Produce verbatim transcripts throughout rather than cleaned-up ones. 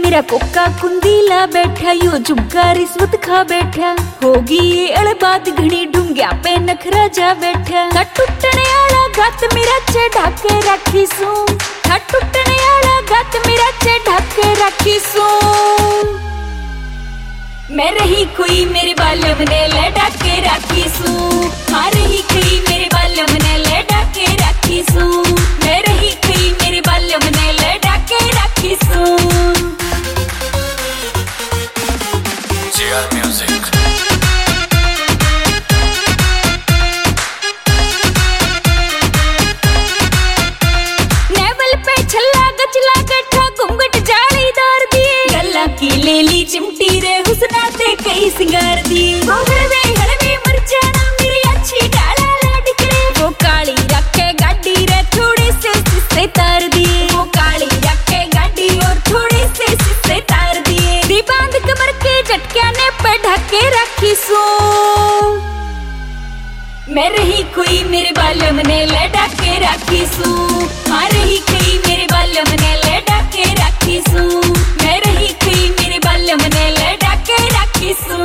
मेरा कोका कुंदीला बैठा, यो झुमका रिश्वत खा बैठा, होगी ये अड़बाद घनी ढूंग्या पे नखरा जा बैठा। था टूटने आला गत मेरा चढ़ा के रखी सू, था टूटने आला गत मेरा चढ़ा के रखी सू। मैं रही कोई मेरे बालम ने लड़ा के रखी सू, हाँ रही कोई मेरे बालम ने लड़ा के रखी सू, मैं रही कोई मेरे बालम ने लड़ा के रखी सू। G R music. नेवल पे छल्ला गचला गठा घूंघट जालीदार दिए, गल्ला की लेली चिमटी रे हुस्ना ते कई सिंगार दिए। वो हलवे हलवे मर जाना मेरी अच्छी डाला लाडिक रे, वो काली रखे गाड़ी रे थोड़े से सिस्से तार दिए, वो काली रखे गाड़ी और थोड़े से सिस्से तार दिए। दी बांध कमर के झटकिया ने पे ढके रखी सू, मैं रही कोई मेरे बालम ने लड़ा के रखी सू, हाँ रही कोई मेरे बालम ने लड़ा के रखी सू, मैं रही कोई मेरे बालम ने लड़ा के रखी सू।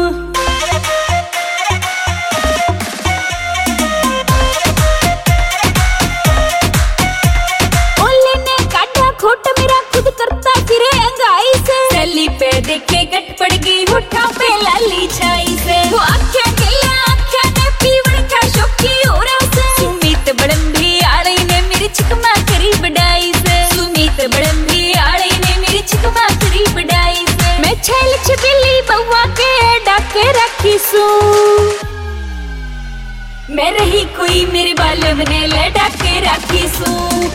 ओले ने काटा खोट मेरा खुद करता फिरे अंगाई से, सली पे देखे गट पड़ गई होठों पे लाली छाई से। वो आँखें गिला आँखें ने पीवड़ का शौकी हो रहा से, सुमित बड़ंभी आड़ी ने मेरी चिकमा करी बढ़ाई से, सुमित बड़ंभी आड़ी ने मेरी चिकमा करी बढ़ाई से। मैं छैल छबिली बउआ के डाके रखी सू, मैं रही कोई मेरे बालम ने लड़ा के रखी सू।